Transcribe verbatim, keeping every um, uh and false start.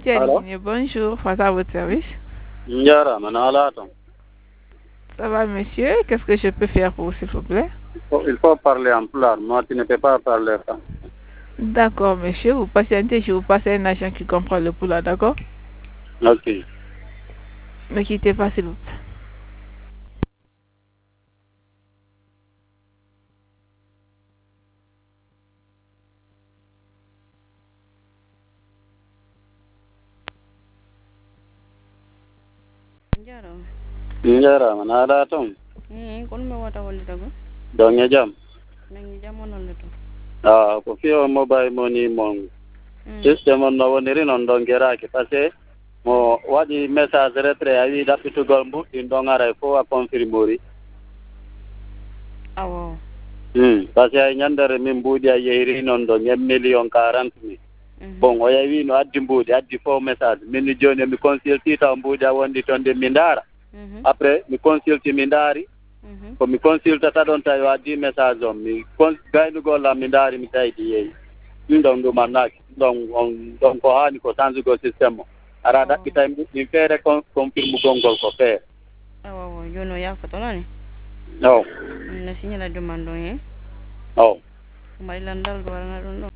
Allô? Bonjour, face à votre service. Njara, Manalaton. Ça va, monsieur? Qu'est-ce que je peux faire pour vous, s'il vous plaît? Il faut, il faut parler en plat. Moi, tu ne peux pas parler ça. D'accord, monsieur. Vous patientez, je vous passe un agent qui comprend le poula, d'accord? Ok. Ne quittez pas, s'il vous plaît. Njaro. Njara, Manalaton. Eh, kon me wata wali tago. Donge jam. Nangi jamon non leto. Ah, ko fiyo mobile money mong. System on no woniri non dongera ki parce mo wadi message retrait awi dapitu golbu din dongara fo a confirmori. Awo. Hmm, parce ay nyandere min budi ay yeri non do nyem million quarante mille. Bon, o yawi no addi mbudi addi fo message min joni mi consulti ta mbudi a wondi tonde mi ndara. Après mi consulti mi ndari. Ko mi consultata don tawi addi message on mi gaynu golla mi ndari mi taydi yeyi. Ɗum ɗon ɗum annaki ɗon on ɗon ko haani ko change système o ara ɗaɓɓita min feere confirme gongol ko feere awo jono yafoto noni o na signala demande on he o mbaɗi landal ɗo warana ɗum ɗo